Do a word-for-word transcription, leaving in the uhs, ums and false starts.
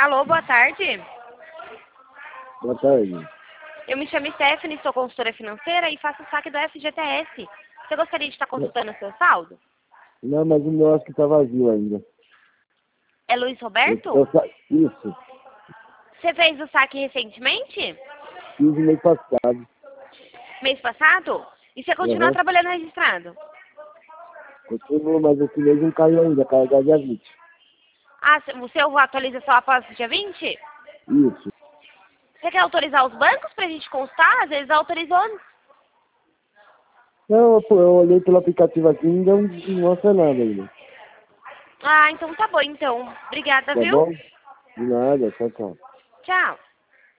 Alô, boa tarde. Boa tarde. Eu me chamo Stephanie, sou consultora financeira e faço o saque do F G T S. Você gostaria de estar consultando o seu saldo? Não, mas o meu acho que tá vazio ainda. É Luiz Roberto? Eu, eu, isso. Você fez o saque recentemente? Fiz no mês passado. Mês passado? E você continua Uhum. trabalhando registrado? Continuo, mas esse mês não caiu ainda, caiu dia vinte. Ah, o seu atualiza só após o dia vinte? Isso. Você quer autorizar os bancos pra gente constar? Às vezes autorizou antes. Não, pô, eu olhei pelo aplicativo aqui e ainda não não mostra nada ainda. Ah, então tá bom, então. Obrigada, Tá viu? bom? De nada, tchau, tchau. Tchau.